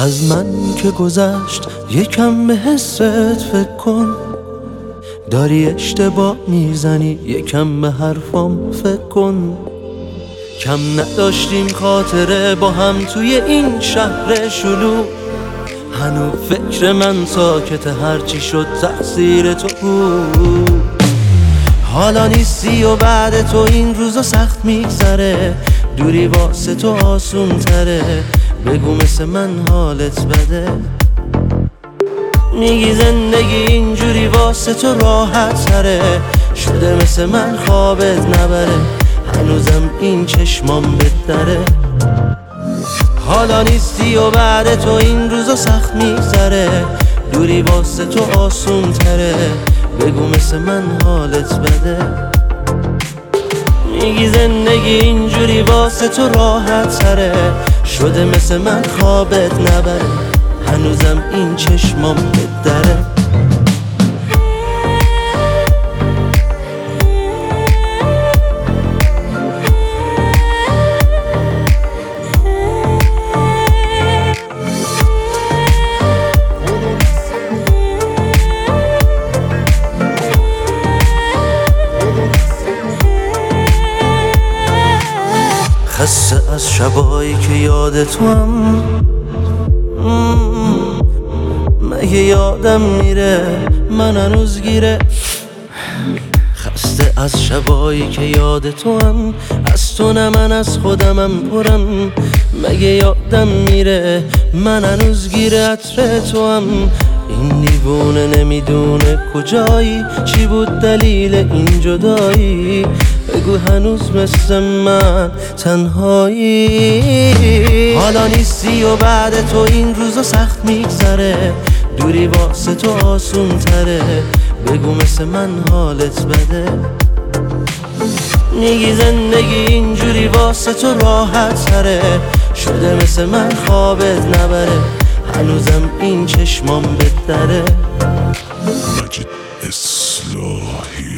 از من که گذشت یکم به حست فکر کن، داری اشتباه میزنی یکم به حرفام فکر کن. کم نداشتیم خاطره با هم توی این شهر شلوغ، هنوز فکر من ساکته هرچی شد تقصیر تو بود. حالا نیستی و بعد تو این روزا سخت میگذره، دوری واسه تو آسون تره، بگو مثل من حالت بده. میگی زندگی اینجوری واسه تو راحت تره، شده مثل من خوابت نبره، هنوزم این چشمام بهتره. حالا نیستی و بعد تو این روزا سخت میگذره، دوری واسه تو آسون تره، بگو مثل من حالت بده. میگی زندگی اینجوری واسه تو راحت تره، شده مثل من خوابت نبره، هنوزم این چشمام بهتره. خسته از شبایی که یاد تو هم، مگه یادم میره من هنوز گیره. خسته از شبایی که یاد تو هم، از تو نه من از خودمم پرم، مگه یادم میره من هنوز گیره عطر تو هم. این دیوونه نمیدونه کجایی، چی بود دلیل این جدایی، بگو هنوز مثل من تنهایی. حالا نیستی و بعد تو این روزا سخت میگذره، دوری واسه تو آسون تره، بگو مثل من حالت بده. میگی زندگی اینجوری واسه تو راحت تره، شده مثل من خوابت نبره، هنوزم این چشمام بهتره. مجید اصلاحی